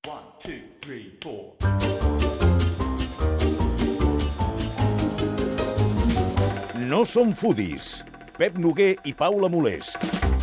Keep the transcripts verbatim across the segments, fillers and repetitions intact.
One, two, three, four. No som foodies. Pep Noguer i Paula Molés.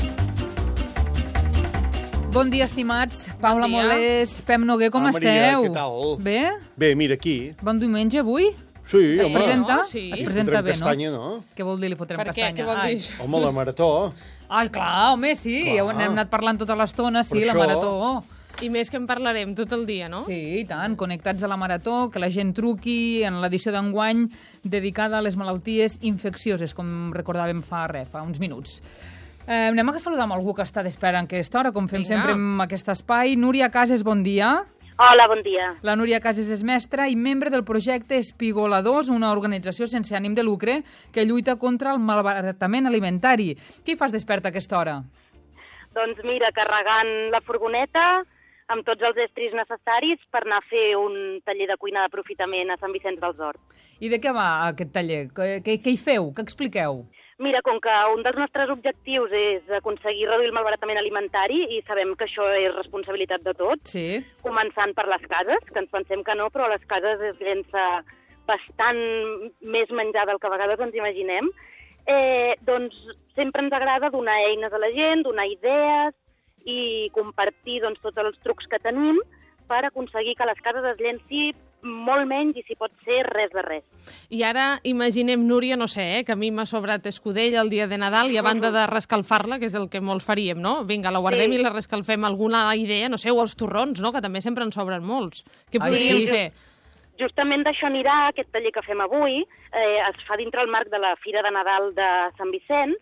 Bon dia, estimats. Paula Bon dia. Molés, Pep Noguer, com Ah, Maria, esteu? què tal? Bé? Bé, mira, aquí. Bon diumenge avui? Sí, Es home. presenta? no? Sí. Es Li presenta fotrem bé, castanya, no? no? Què vol dir li fotrem Per què? castanya? Què vol dir Ai. això? Home, la marató. Ai, clar, home, sí. Clar. Ja n'hem anat parlant tota l'estona, sí, Per la això- marató. I més que en parlarem tot el dia, no? Sí, i tant, connectats a la marató, que la gent truqui en l'edició d'enguany dedicada a les malalties infeccioses, com recordàvem fa res, fa uns minuts. Eh, anem a saludar amb algú que està d'espera en aquesta hora, com fem Vinga. sempre en aquest espai. Núria Cases, bon dia. Hola, bon dia. La Núria Cases és mestra i membre del projecte Espigoladors, una organització sense ànim de lucre que lluita contra el malbaratament alimentari. Què hi fas desperta a aquesta hora? Doncs mira, carregant la furgoneta amb tots els estris necessaris per anar a fer un taller de cuina d'aprofitament a Sant Vicenç dels Horts. I de què va aquest taller? Què, què, què hi feu? Què expliqueu? Mira, com que un dels nostres objectius és aconseguir reduir el malbaratament alimentari i sabem que això és responsabilitat de tots, Sí. començant per les cases, que ens pensem que no, però a les cases es llença bastant més menjar del que a vegades ens imaginem, eh, doncs sempre ens agrada donar eines a la gent, donar idees i compartir doncs, tots els trucs que tenim per aconseguir que a les cases es llenci molt menys i, si pot ser, res de res. I ara imaginem, Núria, no sé, eh, que a mi m'ha sobrat escudella el dia de Nadal i a banda de rescalfar-la, que és el que molts faríem, no? Vinga, la guardem Sí. i la rescalfem. Alguna idea, no sé, o els torrons, no?, que també sempre en sobren molts. Què Ai, podríem sí. fer? Justament d'això anirà aquest taller que fem avui. Eh, es fa dintre el marc de la Fira de Nadal de Sant Vicenç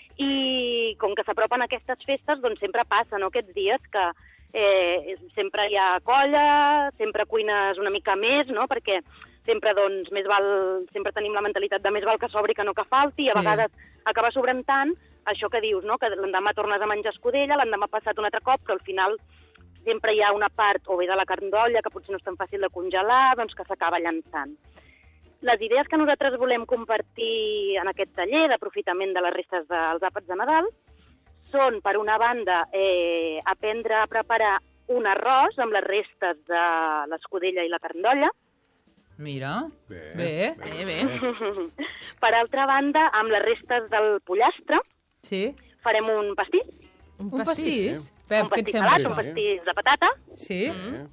i com que s'apropen aquestes festes, doncs sempre passa, no?, aquests dies que eh, sempre hi ha colla, sempre cuines una mica més, no?, perquè sempre, doncs, més val, sempre tenim la mentalitat de més val que sobri que no que falti, i a Sí. vegades acaba sobrant tant, això que dius, no?, que l'endemà tornes a menjar escudella, l'endemà ha passat un altre cop, però al final sempre hi ha una part, o bé de la carn d'olla, que potser no és tan fàcil de congelar, doncs que s'acaba llançant. Les idees que nosaltres volem compartir en aquest taller d'aprofitament de les restes dels àpats de Nadal són, per una banda, eh, aprendre a preparar un arròs amb les restes de l'escudella i la carn d'olla. Mira, Bé, bé. Bé, bé. Per altra banda, amb les restes del pollastre, Sí. farem un pastís, Un Un pastís? un Pep, què et pastís sembla? salat, un pastís de patata, Sí? Mm.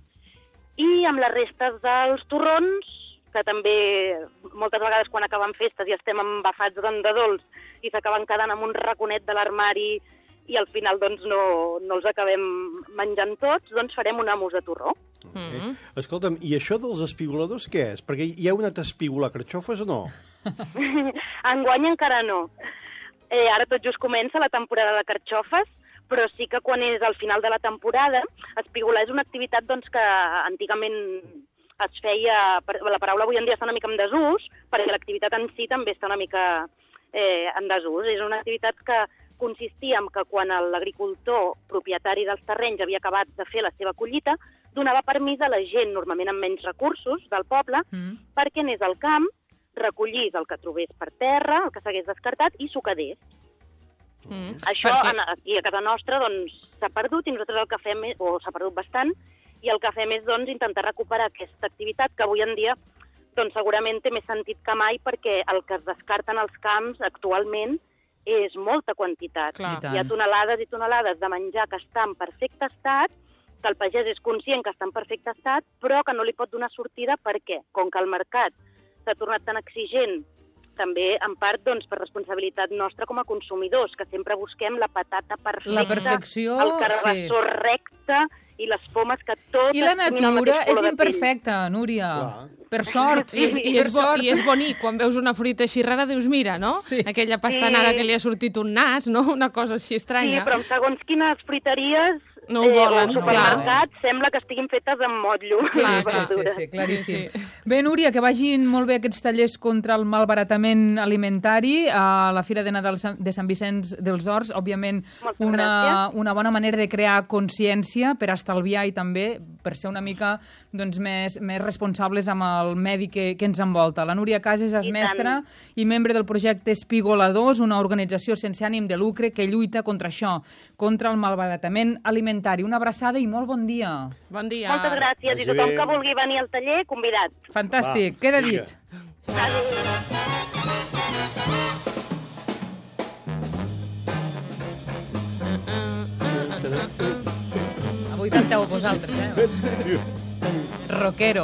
i amb les restes dels torrons, que també moltes vegades quan acaben festes i estem embafats doncs, de dolç i s'acaben quedant amb un raconet de l'armari i al final doncs, no, no els acabem menjant tots, doncs farem un amos de torró. Mm. Escolta'm, i això dels espigoladors què és? Perquè hi ha un altre espigolar carxofes o no? Enguany encara no. Eh, ara tot just comença la temporada de carxofes, però sí que quan és al final de la temporada, espigolar és una activitat doncs, que antigament es feia, la paraula avui en dia està una mica en desús, perquè l'activitat en si també està una mica eh, en desús. És una activitat que consistia en que quan l'agricultor propietari dels terrenys havia acabat de fer la seva collita, donava permís a la gent, normalment amb menys recursos, del poble, Mm. perquè anés al camp, recollís el que trobés per terra, el que s'hagués descartat, i s'ho quedés. Mm. Això Perquè- en, aquí a casa nostra doncs, s'ha perdut i nosaltres el que fem és, o s'ha perdut bastant, i el que fem és doncs, intentar recuperar aquesta activitat que avui en dia doncs, segurament té més sentit que mai perquè el que es descarten als camps actualment és molta quantitat. Clar. I tant. Hi ha tonelades i tonelades de menjar que està en perfecte estat, que el pagès és conscient que està en perfecte estat, però que no li pot donar sortida perquè, com que el mercat s'ha tornat tan exigent, també en part doncs, per responsabilitat nostra com a consumidors, que sempre busquem la patata perfecta, La perfecció, el carbassó sí. recte i les pomes que totes I la tinguin el natura mateix és color de pell. imperfecta, Núria. Clar. Per sort. I és, i, per és bo, sort. I és bonic, quan veus una fruita així rara, dius, mira, no? Sí. Aquella pastanaga Sí. que li ha sortit un nas, no? Una cosa així Sí, estranya. però en segons quines fruiteries No ho volen, o supermercats sembla que estiguin fetes amb motllo. Clar, les Sí, sí, sí, verdures. sí, claríssim. Sí, sí. Bé, Núria, que vagin molt bé aquests tallers contra el malbaratament alimentari a la Fira de Nadal de Sant Vicenç dels Horts. Òbviament, Moltes una, gràcies. una bona manera de crear consciència per estalviar i també per ser una mica doncs, més, més responsables amb el medi que, que ens envolta. La Núria Cases és I mestra i membre del projecte Espigoladors, una organització sense ànim de lucre que lluita contra això, contra el malbaratament alimentari. comentari. Una abraçada i molt bon dia. Bon dia. Moltes gràcies. Vagi I tothom bé. que vulgui venir al taller, convidat. Fantàstic, Va, queda vinga. dit. Avui canteu vosaltres, eh? Rockero.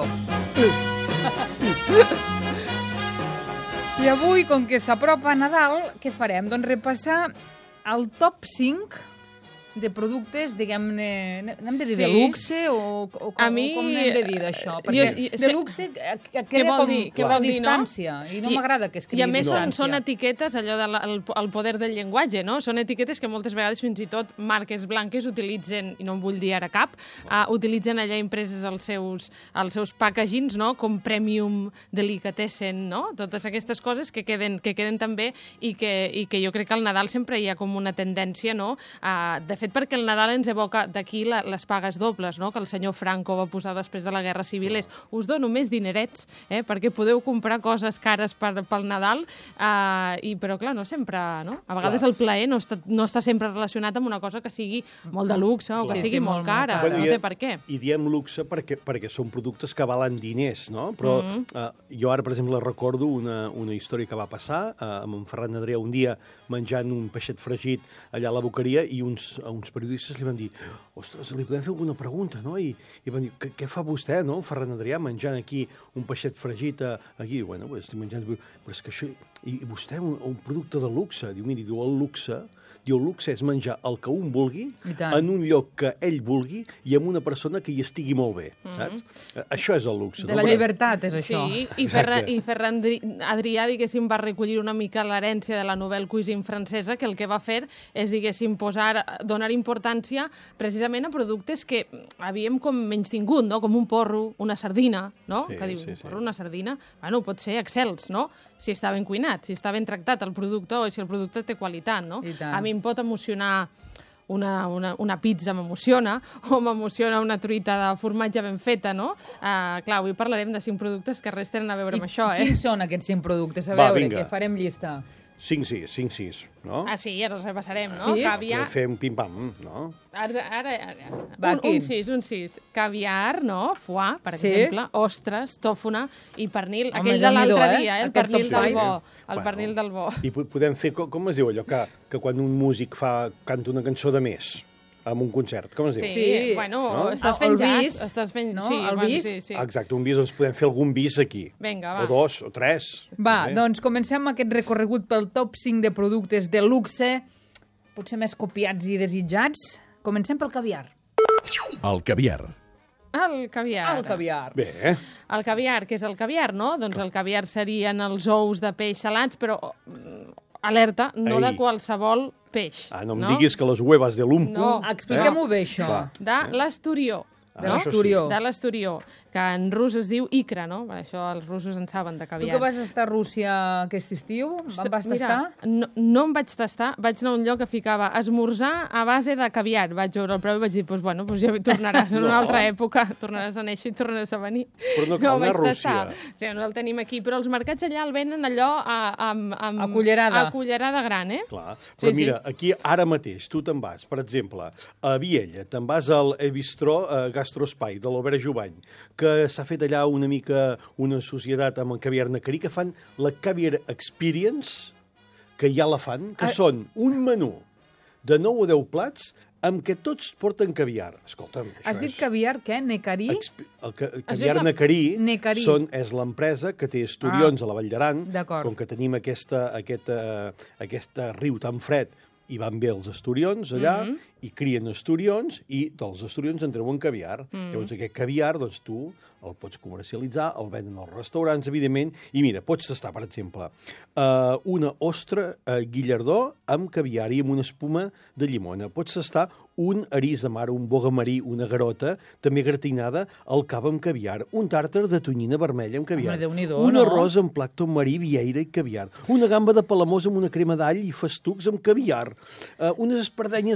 I avui, com que s'apropa Nadal, què farem? Doncs repassar el top cinc de productes, diguem-ne, n'hem de dir Sí. de luxe o, o, A com, mi, com n'hem de dir d'això? eh, Perquè jo- jo- de luxe eh, que queda vol com dir? Què a vol dir, no? distància, i no m'agrada que escrigui I a més són, distància. són etiquetes, allò del el, el poder del llenguatge, no? Són etiquetes que moltes vegades fins i tot marques blanques utilitzen, i no en vull dir ara cap, uh, utilitzen allà impreses els seus, els seus packagings, no? Com Premium, Delicatessen, no? Totes aquestes coses que queden, que queden també i que, i que jo crec que al Nadal sempre hi ha com una tendència, no? Uh, de fet, perquè el Nadal ens evoca d'aquí la, les pagues dobles, no? Que el senyor Franco va posar després de la Guerra Civil, és us dono més dinerets, eh? Perquè podeu comprar coses cares per, pel Nadal, uh, i, però clar, no sempre, no? A vegades Clar. el plaer no està, no està sempre relacionat amb una cosa que sigui molt de luxe o que Sí, sigui sí, molt molt, molt cara, cara. no i- té per què. I diem luxe perquè, perquè són productes que valen diners, no? Però Mm-hmm. eh, jo ara, per exemple, recordo una, una història que va passar eh, amb en Ferran Adrià un dia menjant un peixet fregit allà a la boqueria i uns, uns periodistes li van dir ostres, li podem fer alguna pregunta, no? I, i van dir, què, què fa vostè, no, Ferran Adrià, menjant aquí un peixet fregit eh, aquí? Bueno, pues, estic menjant... Però és que això... I, i vostè, un, un producte de luxe? Diu, miri, diu, el luxe... Diu, el luxe és menjar el que un vulgui, I tant. en un lloc que ell vulgui i amb una persona que hi estigui molt bé, Mm-hmm. saps? Eh, Això és el luxe. De no? la Perquè- llibertat, és això. Sí, i, Exacte. Ferran, i Ferran Dri- Adrià, diguéssim, va recollir una mica l'herència de la novel cuisine francesa, que el que va fer és, diguéssim, posar, donar importància precisament a productes que havíem com menys tingut, no? Com un porro, una sardina, no? Sí, que diu, sí, un sí. porro, una sardina, bueno, pot ser excels, no? Si està ben cuinat, si està ben tractat el producte o si el producte té qualitat, no? I tant. A mi em pot emocionar una, una, una pizza m'emociona, o m'emociona una truita de formatge ben feta, no? Uh, clar, avui parlarem de cinc productes que res tenen a veure I amb això, eh? quins són aquests cinc productes? A Va, veure, vinga. que farem llista. cinc sis, cinc sis, no? Ah, sí, ara els repassarem, no? Sis? Caviar... Fem pim-pam, no? Ara, ara, ara. Va, un, quin? un sis, un sis. Caviar, no? Foie, per Sí? exemple. Ostres, tòfona i pernil. Home, Aquell de Déu-n'hi-do, l'altre eh? dia, eh? El Aquest pernil top del five. bo. Sí. El Bueno, pernil del bo. I po- podem fer, com, com es diu allò, que, que quan un músic fa, canta una cançó de més amb un concert, com es diu? Sí, Sí. bueno, No? estàs El fent bis, jazz. Estàs fent... no? Sí, El bueno, bis. sí, sí. Exacte, un bis, doncs podem fer algun bis aquí. Vinga, va. O dos, o tres. Va, Eh? doncs comencem aquest recorregut pel top cinc de productes de luxe, potser més copiats i desitjats. Comencem pel caviar. El caviar. El caviar. El caviar. Bé, eh? El caviar, què és el caviar, no? Doncs el caviar serien els ous de peix salats, però mm, alerta, no Ei. de qualsevol peix. Ah, no em diguis que les huevas de l'umpu... No. Expliquem-ho bé, això. Va. De l'esturió. Ah, No? això sí. Esturió. De l'esturió, que en rus es diu icra, no? Per això els russos en saben de Tu caviar. que vas estar a Rússia aquest estiu, em vas Mira, tastar? no, no em vaig tastar, vaig anar a un lloc que ficava esmorzar a base de caviar. Vaig veure el preu i vaig dir, doncs bueno, doncs ja hi tornaràs en No. una altra època, tornaràs a néixer i tornaràs a venir. Però no cal ho anar vaig a tastar. Rússia. Sí, no el tenim aquí, però els mercats allà el venen allò a, amb, amb, A cullerada. A cullerada gran, eh? Clar, Sí, però sí. mira, aquí ara mateix tu te'n vas, per exemple, a Viella, te'n vas al Ebistró eh, Gastroespai de l'Albert Jubany, que s'ha fet allà una mica una societat amb el caviar nacarí, que fan la Caviar Experience, que ja la fan, que Ah. són un menú de nou o deu plats amb què tots porten caviar. Escolta'm, això Has dit és... caviar, què? Necarí? Exp el ca és caviar la- nacarí, Necarí. Són, és l'empresa que té esturions Ah. a la Vall d'Aran. D'acord. Com que tenim aquesta, aquesta, aquesta riu tan fred, hi van bé els esturions allà, Mhm. i crien esturions, i dels esturions en treuen caviar. Mhm. Llavors aquest caviar, doncs tu el pots comercialitzar, el venen als restaurants, evidentment, i mira, pots tastar, per exemple, uh, una ostra uh, guillardó amb caviar i amb una espuma de llimona. Pots tastar un arís de mar, un bogamarí, una garota, també gratinada, al cap amb caviar, un tàrtar de tonyina vermella amb caviar, Home, Déu-n'hi-do, un no? arròs amb plàcton marí, vieira i caviar, una gamba de palamós amb una crema d'all i festucs amb caviar, uh, unes espardenyes de la Costa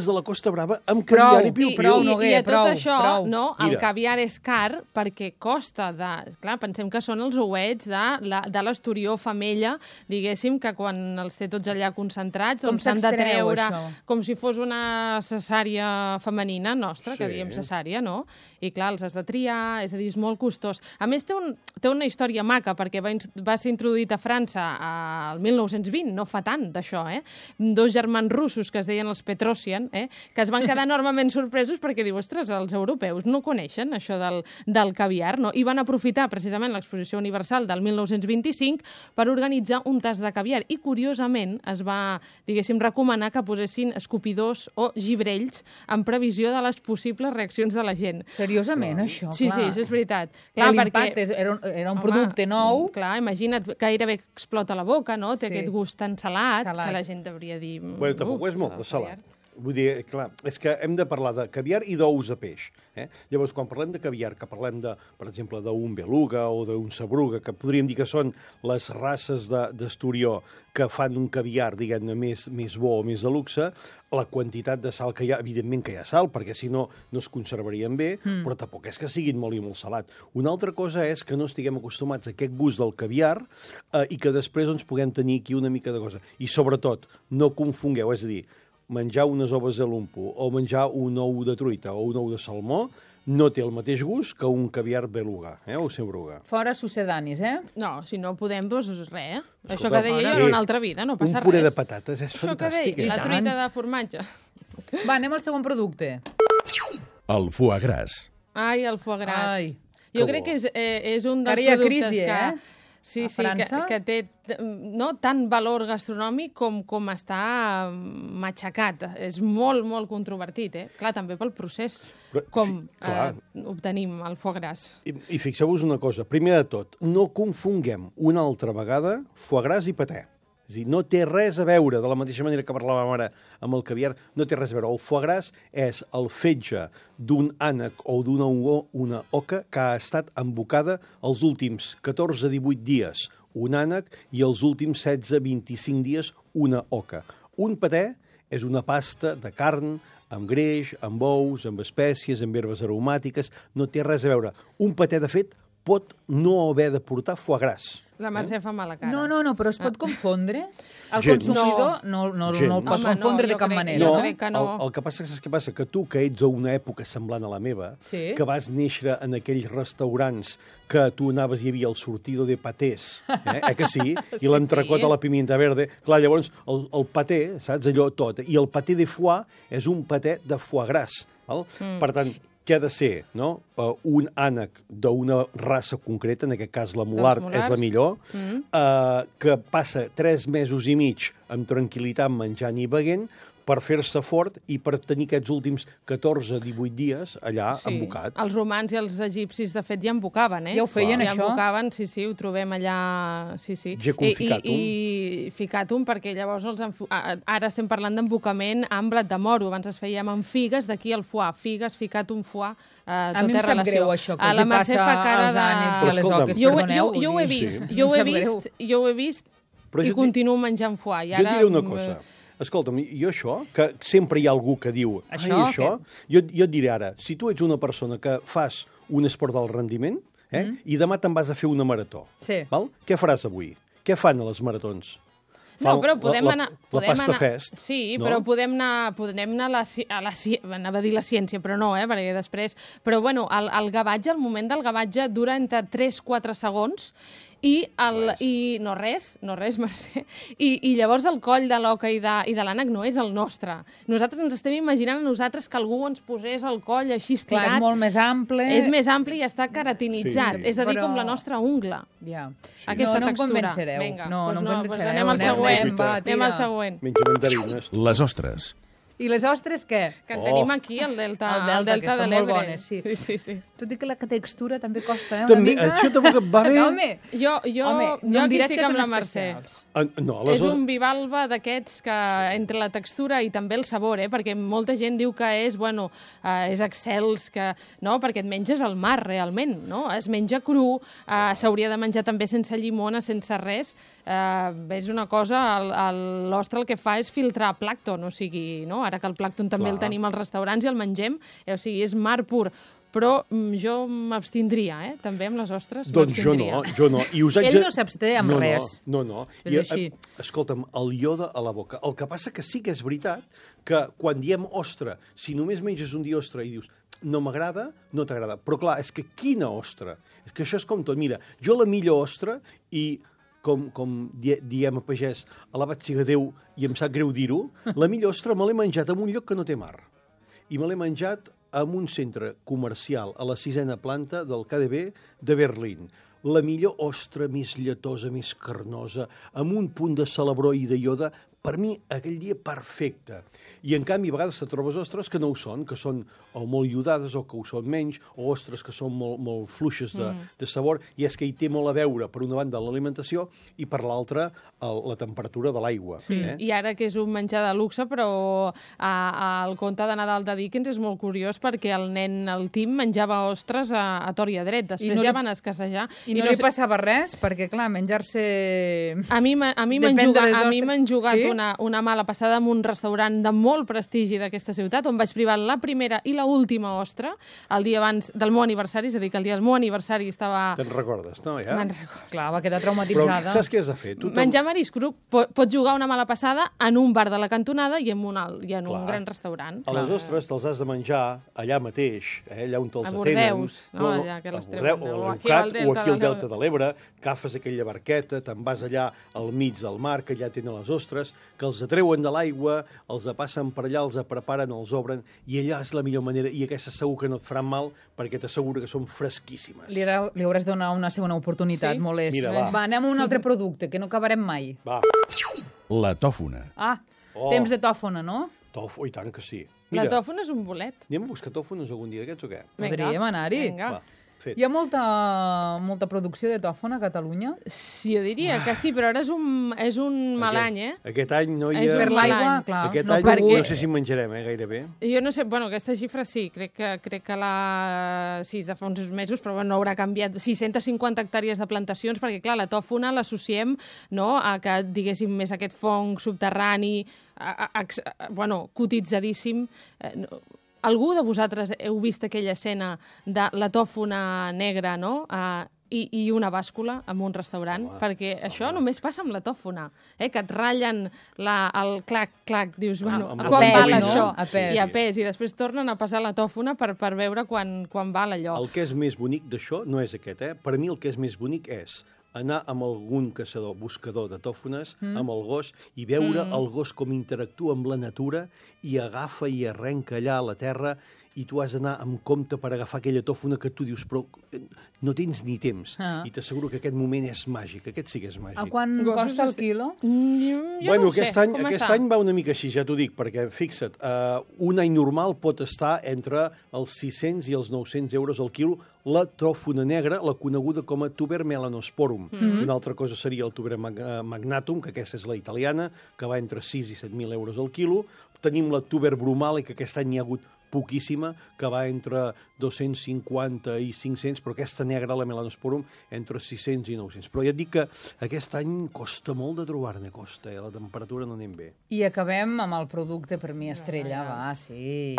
brava amb caviar i piu-piu. Prou, I, Noguer, I a tot prou, això, prou. no, el Mira. caviar és car perquè costa de... Clar, pensem que són els ouets de, la, de l'esturió femella, diguéssim, que quan els té tots allà concentrats, Com doncs s'han de s'extreu, treure això? com si fos una cesària femenina nostra, que Sí. diem cesària, no? I clar, els has de triar, és a dir, és molt costós. A més, té, un, té una història maca, perquè va, ins- va ser introduït a França al mil nou-cents vint, no fa tant d'això, eh? Dos germans russos que es deien els Petrosian, eh? Que es van quedar enormement sorpresos perquè diu, ostres, els europeus no coneixen això del, del caviar, no? I van aprofitar precisament l'exposició universal del mil nou-cents vint-i-cinc per organitzar un tas de caviar. I, curiosament, es va, diguéssim, recomanar que posessin escopidors o gibrells en previsió de les possibles reaccions de la gent. Seriosament, això, Sí, clar. sí, això és veritat. Clar, Clar, L'impacte és- era un, era un Home, producte nou. Clar, imagina't, gairebé explota la boca, no? Té Sí. aquest gust tan salat, Salat. que la gent hauria de dir... Bueno, tampoc "Uf, és molt el de salat. caviar". Vull dir, clar, és que hem de parlar de caviar i d'ous de peix. Eh? Llavors, quan parlem de caviar, que parlem, de, per exemple, d'un beluga o d'un sabruga, que podríem dir que són les races de- d'esturió que fan un caviar, diguem-ne, més, més bo o més de luxe, la quantitat de sal que hi ha, evidentment que hi ha sal, perquè si no, no es conservarien bé, mm. però tampoc és que siguin molt i molt salat. Una altra cosa és que no estiguem acostumats a aquest gust del caviar eh, i que després doncs, puguem tenir aquí una mica de cosa. I, sobretot, no confongueu, és a dir, menjar unes oves de lumpo o menjar un ou de truita o un ou de salmó no té el mateix gust que un caviar beluga, eh, o sabruga. Fora sucedanis, eh? No, si no podem, doncs res. eh? Això Escolta, que deia jo eh, era una altra vida, no passa un puré res. de patates és Això que fantàstic. deia, Eh? la tant. truita de formatge. Va, anem al segon producte. El foie gras. Ai, el foie gras. Ai, jo que crec bo. que és, eh, és un dels Que ara hi ha productes crisi, que... eh? Sí, A sí, que, França. que té no, tant valor gastronòmic com, com està matxacat. És molt, molt controvertit, eh? Clar, també pel procés Però, com fi- clar. eh, obtenim el foie gras. I, i fixeu-vos una cosa, primer de tot, no confonguem una altra vegada foie gras i paté. És a dir, no té res a veure, de la mateixa manera que parlàvem ara amb el caviar, no té res a veure. El foie gras és el fetge d'un ànec o d'una o- una oca que ha estat embocada els últims catorze a divuit dies un ànec i els últims setze a vint-i-cinc dies una oca. Un paté és una pasta de carn amb greix, amb ous, amb espècies, amb herbes aromàtiques, no té res a veure. Un paté, de fet, pot no haver de portar foie gras. La Mercè fa mala cara. No, no, no, però es pot confondre. El Gens. consumidor no, no, no, Gens. no el pot Home, confondre no, de jo cap crec- manera. jo No? crec que no. El, el que passa és que passa que tu, que ets a una època semblant a la meva, Sí. que vas néixer en aquells restaurants que tu anaves i hi havia el sortido de patés, eh, eh que sí? I l'entrecot sí. a la pimienta verde. Clar, llavors, el, el paté, saps, allò tot. I el paté de foie és un paté de foie gras. Val? Mm. Per tant, què ha de ser, no? Uh, un ànec d'una raça concreta, en aquest cas la mulard mulars. és la millor, mm. uh, que passa tres mesos i mig amb tranquil·litat menjant i beguent, per fer-se fort i per tenir aquests últims catorze a divuit dies allà sí. embocat. Els romans i els egipcis, de fet, ja embocaven, eh? Ja ho feien, ja això? embocaven, sí, sí, ho trobem allà... Sí, sí. Jecum I, ficatum. I, i ficatum, perquè llavors els enfu... a- ara estem parlant d'embocament amb blat de moro. Abans es fèiem amb figues, d'aquí el foie. Figues, ficatum, foie, eh, A tot mi em té sap relació. greu, això, que A els la hi Mercè passa fa cara als de... ànecs i a Però les escolta'm, oques, Jo, ho he- perdoneu. jo, jo ho he vull dir, vist, em jo ho he sap greu. vist, jo ho he vist Però i jo et dic- continuo menjant foie. I Jo et ara, diré una mm, cosa. Escolta'm, jo això, que sempre hi ha algú que diu Això, ai, això, jo, jo et diré ara, si tu ets una persona que fas un esport d'alt rendiment eh, mm. i demà te'n vas a fer una marató, Sí. val? Què faràs avui? Què fan a les maratons? No, Fan però podem la, la, anar... La podem pasta anar, fest. Sí, no? però podem anar, podem anar a la, ci- a la, ci- anava a dir la ciència, però no, eh, perquè després... Però, bueno, el, el gavatge, el moment del gavatge dura entre tres a quatre segons i, el, Res. i no res, no res, Mercè. I, i llavors el coll de l'oca i de, i de l'ànec no és el nostre. Nosaltres ens estem imaginant a nosaltres que algú ens posés el coll així Clar, estirat. és molt més ample. És més ampli i està keratinitzat. Sí, sí. És a dir, Però- com la nostra ungla. Ja. Aquesta no, no em textura. convencereu. Vinga, no, doncs no em no, doncs convencereu. anem al següent. Anem, va, Anem al tira. següent. Menja mandarines. Les ostres. I les ostres, què? Que en Oh. tenim aquí, el delta, El delta, el delta que de són molt l'Ebre. bones, sí. sí, sí, sí. Tot i que la textura també costa, eh? També, una mica. això tampoc et va bé? No, home, Jo, jo, home, jo no em aquí diràs estic que amb són la Mercè. especials. Ah, no, És aleshores... un bivalve d'aquests que entre la textura i també el sabor, eh? Perquè molta gent diu que és, bueno, eh, és excels, que, no? Perquè et menges el mar, realment, no? Es menja cru, eh, s'hauria de menjar també sense llimona, sense res. Eh, és una cosa, el- el- l'ostre el que fa és filtrar plàncton, o sigui, no? ara que el plàncton també Clar. el tenim als restaurants i el mengem, eh, o sigui, és mar pur. Però mm, jo m'abstindria, eh? També amb les ostres Doncs jo no, m'abstindria. jo no. I us haig Ell de- no s'absté amb no, res. No, no, no. És I, així. eh, escolta'm, el ioda a la boca. El que passa que sí que és veritat que quan diem ostra, si només menges un dia ostra i dius no m'agrada, no t'agrada. Però clar, és que quina ostra? És que això és com tot. Mira, jo la millor ostra i com, com di diem a pagès, alabat siga Déu, i em sap greu dir-ho, la millor ostra me l'he menjat en un lloc que no té mar. I me l'he menjat en un centre comercial a la sisena planta del K D B de Berlín. La millor ostra més lletosa, més carnosa, amb un punt de celebró i de ioda, per mi, aquell dia, perfecte. I, en canvi, a vegades te trobes ostres que no ho són, que són o molt iodades o que ho són menys, o ostres que són molt, molt fluixes de, mm. de sabor, i és que hi té molt a veure, per una banda, l'alimentació i, per l'altra, el- la temperatura de l'aigua. Sí, Eh? i ara que és un menjar de luxe, però a, a, el conte de Nadal de Dickens és molt curiós perquè el nen, el Tim, menjava ostres a, a tor i a dret. Després no ja li- van escassejar. I no li sé- passava res, perquè, clar, menjar-se... A mi, m'ha- a mi m'han Depèn de jugat, les a mi ostres. m'han jugat Sí? una, una mala passada en un restaurant de molt prestigi d'aquesta ciutat, on vaig privar la primera i la última ostra el dia abans del meu aniversari, és a dir, que el dia del meu aniversari estava... Te'n recordes, no? Ja? Me'n recordo. Clar, va quedar Però traumatitzada. saps què has de fer? Tu te'n- Menjar marisc cru po- pot jugar una mala passada en un bar de la cantonada i en un, alt, i en Clar. un gran restaurant. A les ostres te'ls has de menjar allà mateix, eh, allà on te'ls A atenen. Bordeus, no? Allà que les a treuen, Bordeus, o o a aquí l'Eucat, al o Delta aquí al de Delta de l'Ebre, que agafes aquella barqueta, te'n vas allà al mig del mar, que allà tenen les ostres, que els atreuen de l'aigua, els passen per allà, els preparen, els obren, i allà és la millor manera, i aquesta segur que no et faran mal, perquè t'asseguro que són fresquíssimes. Li, haurà- li hauràs de donar una segona oportunitat, Sí? molt és. Mira, va. va, anem a un altre producte, que no acabarem mai. Va, La tòfona. Ah, Oh. temps de tòfona, no? tofu, i tant que sí. La Mira, tòfona és un bolet. anem a buscar tòfonos algun dia d'aquests o què? Vinga. Podríem anar-hi. Vinga. Va, fet. Hi ha molta, molta producció de tòfona a Catalunya? Sí, jo diria que sí, però ara és un, és un mal any, eh? Aquest any no hi ha... És Per mal l'aigua, any. clar. Aquest no any ha plogut. no sé si en menjarem, eh, gairebé. Jo no sé, bueno, aquesta xifra sí, crec que, crec que la... sí, és de fa uns mesos, però bueno, no haurà canviat. sis-centes cinquanta hectàrees de plantacions, perquè clar, la tòfona l'associem, no?, a que, diguéssim, més aquest fong subterrani, a, a, a, bueno, cotitzadíssim. Eh, no, algú de vosaltres heu vist aquella escena de la tòfona negra, no?, eh, i, i una bàscula en un restaurant, Home, perquè això només passa amb la tòfona, eh, que et ratllen la, el clac-clac, dius, bueno, amb a quan pes, val no? això? A pes. I a pes, i després tornen a passar la tòfona per, per veure quan, quan val allò. El que és més bonic d'això no és aquest, eh? Per mi el que és més bonic és anar amb algun caçador, buscador de tòfones, mm. amb el gos, i veure mm. el gos com interactua amb la natura i agafa i arrenca allà a la terra, i tu has d'anar amb compte per agafar aquella tòfona que tu dius, però eh, no tens ni temps. Ah. I t'asseguro que aquest moment és màgic, aquest sí que és màgic. A quan Gossos costa el est- quilo? Mm, jo bueno, no ho sé, aquest, any, com aquest està? any va una mica així, ja t'ho dic, perquè, fixa't, uh, un any normal pot estar entre els sis-cents i els nou-cents euros al quilo la tròfona negra, la coneguda com a tuber melanosporum. Mm -hmm. Una altra cosa seria el tuber mag eh, magnatum, que aquesta és la italiana, que va entre sis i set mil euros al quilo. Tenim la tuber brumale, que aquest any n'hi ha hagut poquíssima, que va entre dos-cents cinquanta i cinc-cents, però aquesta negra, la melanosporum, entre sis-cents i nou-cents. Però ja et dic que aquest any costa molt de trobar-ne, costa, eh? La temperatura no anem bé. I acabem amb el producte, per mi, estrella, va, sí.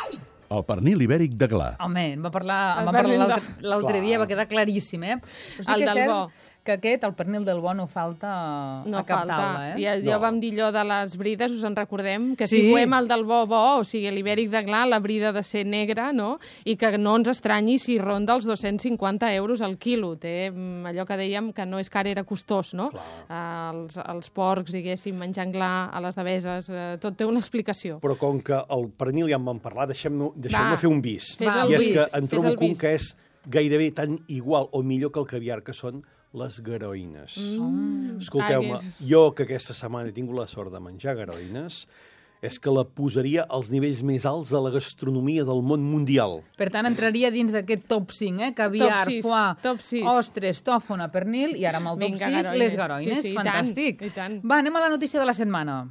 El pernil ibèric de Gla. Home, en va parlar, en El va parlar pernil l'altre de- l'altre dia, Clar. va quedar claríssim, eh? Però sí El que és del cert bo. que aquest, el pernil del bo, no falta No a cap falta. taula, eh? Ja, ja No. vam dir allò de les brides, us en recordem, que Sí. si poem el del bo bo, o sigui, l'ibèric de Gla, la brida ha de ser negra, no?, i que no ens estranyi si ronda els dos-cents cinquanta euros al quilo. Té mm, allò que dèiem que no és car, era costós, no? Uh, els, els porcs, diguéssim, menjant Gla, a les deveses, uh, tot té una explicació. Però com que el pernil ja en vam parlar, deixem-me deixem Va. fer un bis. Fes el I és bis, que en fes trobo el un bis. que és gairebé tan igual o millor que el caviar, que són les garoïnes. Mm. Escolteu-me, Ai, jo que aquesta setmana he tingut la sort de menjar garoïnes, és que la posaria als nivells més alts de la gastronomia del món mundial. Per tant, entraria dins d'aquest top cinc, eh? Caviar, Top sis, foie, top sis. ostres, tòfona, pernil, i ara amb el top Vinga, sis, garoïnes. les garoïnes. Sí, sí, i tant, Fantàstic. i tant. Va, anem a la notícia de la setmana.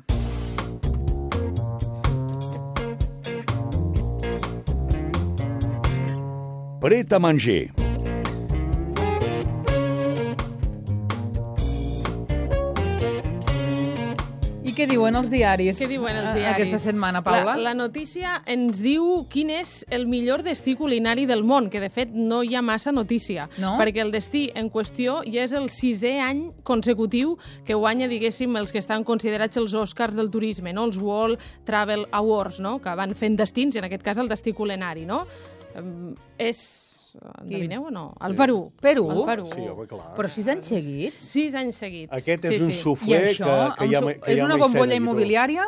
Pret a manger. I què diuen els diaris? Què diuen els eh, diaris? Aquesta setmana, Paula? La, la notícia ens diu quin és el millor destí culinari del món, que de fet no hi ha massa notícia, no? perquè el destí en qüestió ja és el sisè any consecutiu que guanya, diguéssim, els que estan considerats els Oscars del turisme, no? Els World Travel Awards, no? Que van fent destins, en aquest cas el destí culinari, no? Um, és... Endevineu o no? El Perú. Perú? El Perú. Sí, home, clar. Però sis anys seguits? Sis anys seguits. Aquest és sí, un sí. suflé I això, que, que un hi ha, su- que hi ha és una maicena bombolla aquí, tu. immobiliària?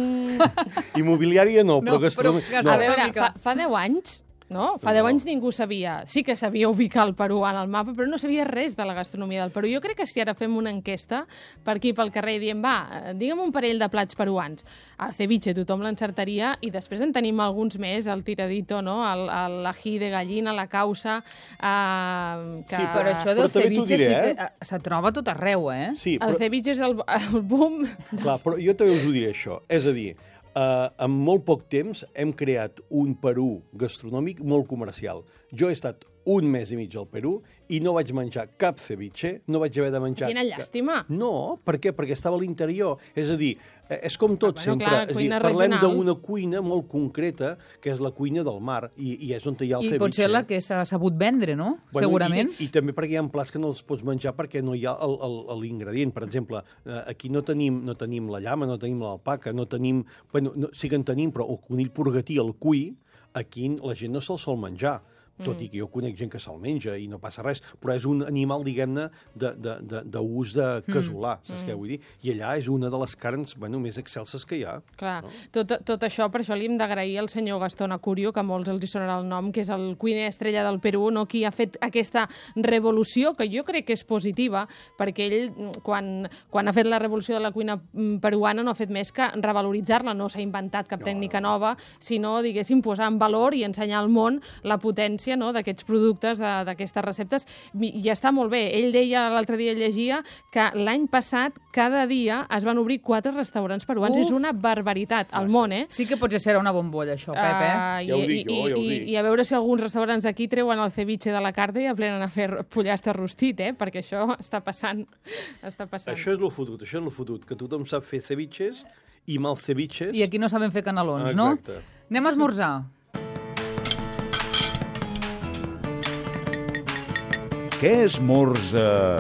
Mm, Immobiliària no, No, però gastronòmica... però No. A veure, mica. fa, fa deu anys, no? Fa deu anys ningú sabia. Sí que sabia ubicar el Perú en el mapa, però no sabia res de la gastronomia del Perú. Jo crec que si ara fem una enquesta per aquí pel carrer i diem, va, digue'm un parell de plats peruans. El ceviche tothom l'encertaria i després en tenim alguns més, el tiradito, no? El, el ají de gallina, la causa... Eh, que... Sí, Però això del Però també t'ho ceviche diré, sí eh? que eh, se troba a tot arreu, eh? Sí, El però, ceviche és el, el boom. clar, però jo també us ho diré, això. És a dir, Uh, en molt poc temps hem creat un Perú gastronòmic molt comercial. Jo he estat un mes i mig al Perú i no vaig menjar cap ceviche, no vaig haver de menjar... Quina llàstima. No, per què? Perquè estava a l'interior. És a dir, eh, és com tot Ah, bueno, sempre. clar, és a dir, cuina parlem regional. d'una cuina molt concreta, que és la cuina del mar, i, i és on hi ha el I ceviche. potser la que s'ha sabut vendre, no? Segurament. I, I també perquè hi ha plats que no els pots menjar perquè no hi ha el- el- l'ingredient. Per exemple, eh, aquí no tenim, no tenim la llama, no tenim l'alpaca, no tenim... Bueno, no, sí que en tenim, però el conill purgatí, el cuy, aquí la gent no se'l sol menjar. Tot i que jo conec gent que se'l menja i no passa res, però és un animal, diguem-ne, d'ús de, de, d'ús de casolà, mm. saps què vull dir? I allà és una de les carns, bueno, més excelses que hi ha. Clar, no? tot, tot això, per això li hem d'agrair al senyor Gastón Acurio, que a molts els hi sonarà el nom, que és el cuiner estrella del Perú, no? Qui ha fet aquesta revolució, que jo crec que és positiva, perquè ell, quan, quan ha fet la revolució de la cuina peruana, no ha fet més que revaloritzar-la, no s'ha inventat cap No, tècnica no. nova, sinó, diguéssim, posar en valor i ensenyar al món la potència, no?, d'aquests productes, de- d'aquestes receptes, i i està molt bé. Ell deia, l'altre dia llegia, que l'any passat, cada dia, es van obrir quatre restaurants peruans. Uf. És una barbaritat al món, eh? Sí que potser serà una bombolla, això, Pep, eh? Ah, Ja ho i, dic jo, i, ja ho i, dic. I a veure si alguns restaurants d'aquí treuen el ceviche de la carta i aprenen a fer pollastre rostit, eh? Perquè això està passant. Està passant. Això és lo fotut, això és lo fotut, que tothom sap fer ceviches i mal ceviches. I aquí no saben fer canelons, no? Exacte. Anem a esmorzar. Què esmorza?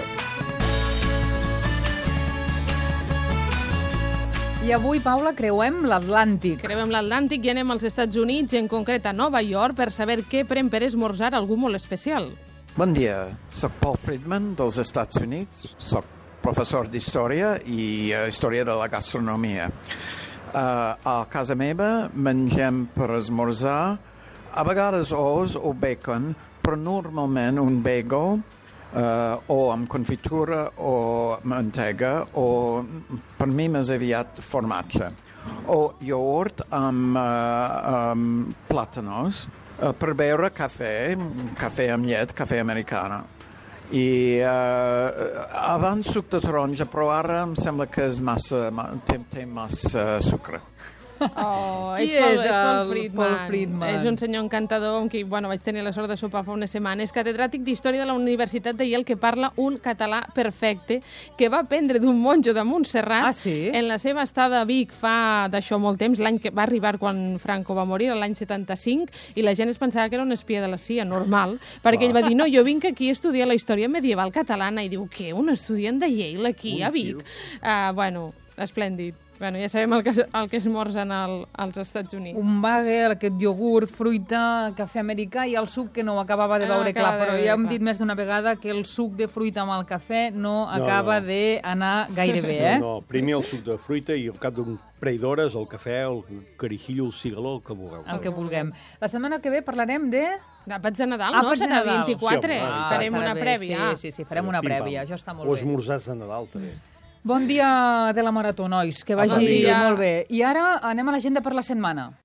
I avui, Paula, creuem l'Atlàntic. Creuem l'Atlàntic i anem als Estats Units, en concret a Nova York, per saber què pren per esmorzar algú molt especial. Bon dia, soc Paul Friedman dels Estats Units, soc professor d'història i uh, història de la gastronomia. Uh, a casa meva mengem per esmorzar a vegades ous o bacon, però normalment un bagel uh, o amb confitura o mantega o per mi més aviat formatge o iogurt amb, uh, amb plàtanos uh, per beure cafè, cafè amb llet, cafè americana. I uh, abans suc de taronja, però ara em sembla que és massa, ma, té, té massa sucre. Oh, Qui és, Paul, és és Paul el Friedman. Paul Friedman? És un senyor encantador amb qui bueno, vaig tenir la sort de sopar fa unes setmanes. Catedràtic d'Història de la Universitat de Yale, que parla un català perfecte, que va aprendre d'un monjo de Montserrat Ah, sí? en la seva estada a Vic fa d'això molt temps, l'any que va arribar quan Franco va morir, l'any setanta-cinc, i la gent es pensava que era un espia de la C I A, normal, perquè ell va dir, no, jo vinc aquí a estudiar la història medieval catalana, i diu, què, un estudiant de Yale aquí a Vic? Uh, bueno, esplèndid. Bueno, ja sabem el que, el que esmorzen al, als Estats Units. Un bagel, aquest iogurt, fruita, cafè americà i el suc que no ho acabava de Ah, no veure acaba clar, de però veure ja hem clar. dit més d'una vegada que el suc de fruita amb el cafè no acaba no. d'anar gaire bé, eh? No, no, primer el suc de fruita i al cap d'un parell d'hores el cafè, el carijillo, el cigaló, el que vulgueu. El que vulguem. La setmana que ve parlarem de... Àpats de Nadal, Àpats no? de Serà Nadal. vint-i-quatre. Sí, home, Farem estarà una bé, prèvia. Sí, sí, sí, farem una Pim-pam. prèvia, això està molt O bé. esmorzars de Nadal, també. Bon dia de la Marató, nois, que Apa, vagi bon dia. molt bé. I ara anem a l'agenda per la setmana.